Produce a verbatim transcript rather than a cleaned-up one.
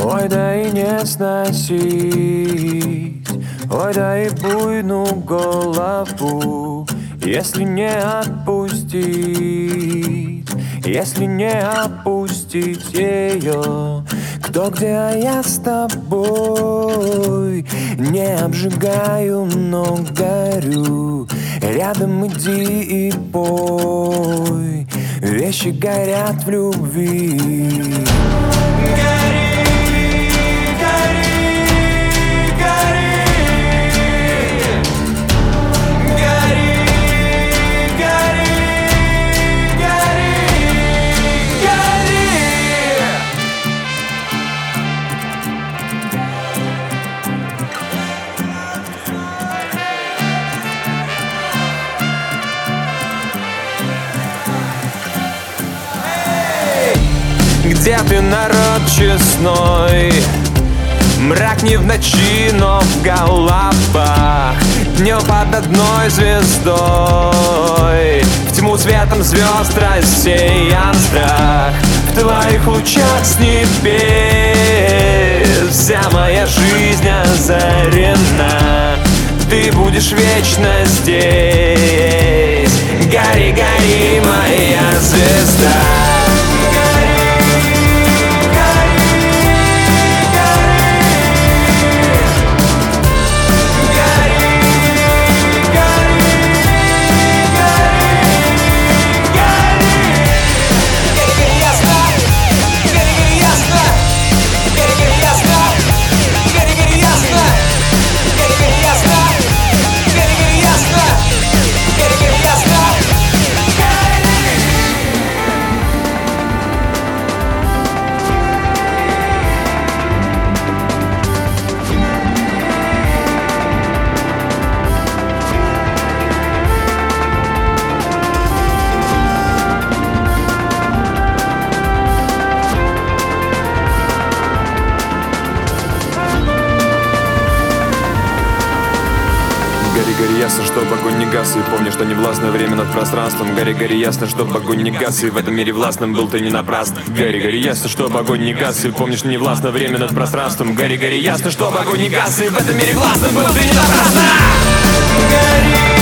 Ой, да и не сносить, ой, да и буйну голову, если не отпустить, если не опустить ее. Кто где, а я с тобой, не обжигаю, но горю. Рядом иди и пой, вещи горят в любви. Где ты, народ честной? Мрак не в ночи, но в головах. Днем под одной звездой, в тьму светом звезд рассеян страх. В твоих лучах с небес вся моя жизнь озарена. Ты будешь вечно здесь. Гори, гори, моя звезда. Гори, гори, ясно, что огонь не гас. И помни, что не властно время над пространством. Гори, гори, ясно, что огонь не гас. И в этом мире властным был ты не напрасно. Гори, гори, ясно, что огонь не гас. И помни, что не властно время над пространством. Гори, гори, ясно, что огонь не гас. И в этом мире властным был ты не напрасно. Гори.